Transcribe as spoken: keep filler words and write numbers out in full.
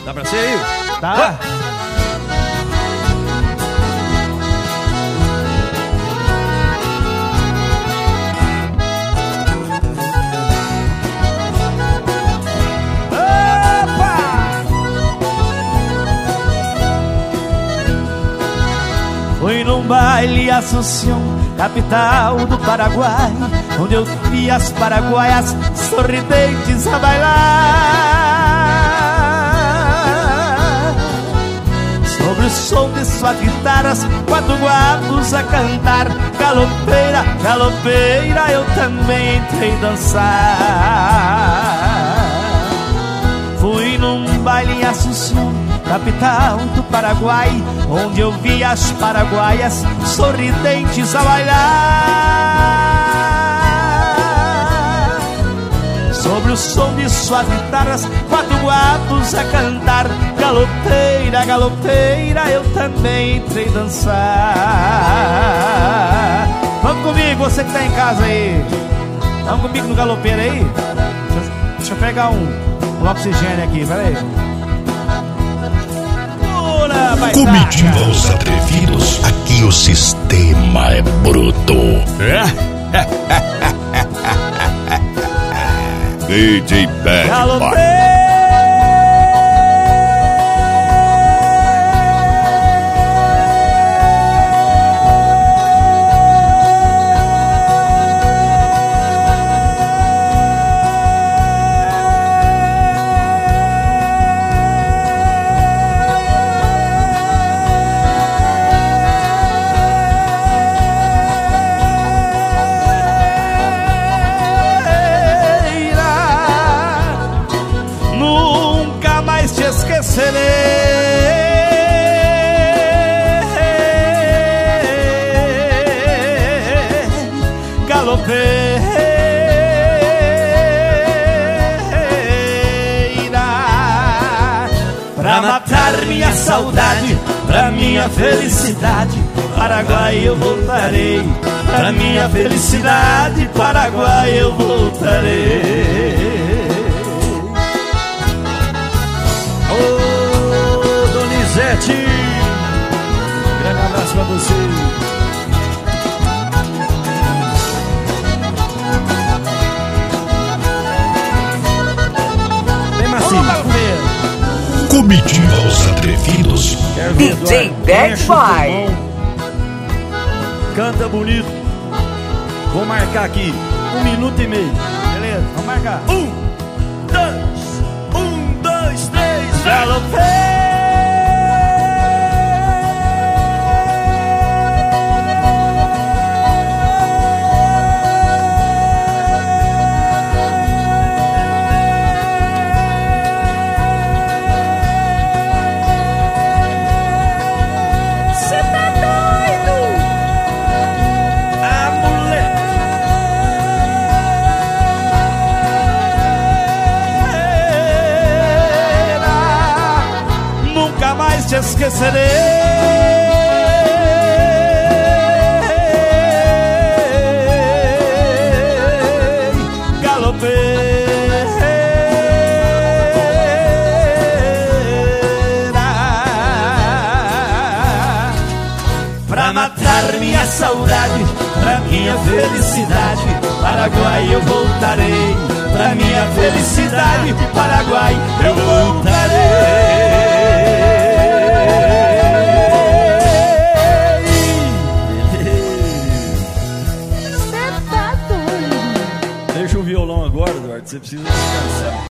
Dá pra ser aí? Tá. Fui num baile Assunção, capital do Paraguai, onde eu vi as paraguaias sorridentes a bailar. Sobre o som de suas guitarras, quatro guapos a cantar. Galopeira, galopeira, eu também entrei dançar. Fui num baile em Assunção, capital do Paraguai, onde eu vi as paraguaias sorridentes a bailar. Sobre o som de suas guitarras, quatro guapos a cantar. Galopeira, galopeira, eu também entrei dançar. Vamos comigo, você que tá em casa aí. Vamos comigo no galopeira aí. Deixa, deixa eu pegar um, um oxigênio aqui, peraí. Comitiva os atrevidos, aqui o sistema é bruto. D J Bad Boy. Pra matar minha saudade, pra minha felicidade, Paraguai eu voltarei. Pra minha felicidade, Paraguai eu voltarei. Ô, Donizete, grande abraço pra você. Comitiva os atrevidos. D J Bad Boy. Canta bonito. Vou marcar aqui um minuto e meio. Beleza, vamos marcar. Um, dois, um, dois, três. Galopei. Te esquecerei. Galopeira, pra matar minha saudade, pra minha felicidade, Paraguai eu voltarei. Pra minha felicidade, Paraguai eu voltarei. Deixa o violão agora, Eduardo. Você precisa descansar.